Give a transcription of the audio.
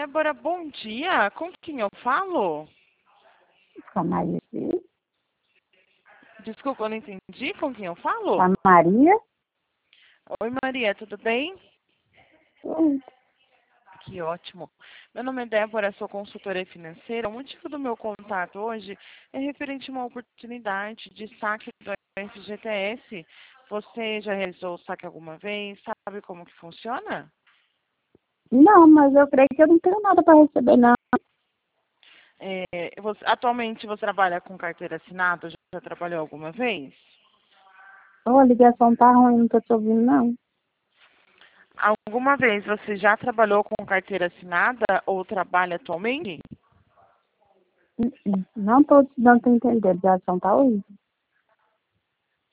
Débora, bom dia. Com quem eu falo? Com a Maria. Desculpa, eu não entendi. Com quem eu Com falo? a Maria? Oi, Maria, tudo bem? Oi. Que ótimo. Meu nome é Débora, sou consultora financeira. O motivo do meu contato hoje é referente a uma oportunidade de saque do FGTS. Você já realizou o saque alguma vez? Sabe como que funciona? Não, mas eu creio que eu não tenho nada para receber, não. Atualmente você trabalha com carteira assinada? Já trabalhou alguma vez? Ô, a ligação tá ruim, não tô te ouvindo, não. Alguma vez você já trabalhou com carteira assinada ou trabalha atualmente? Não tô te dando pra entender, a ligação tá horrível.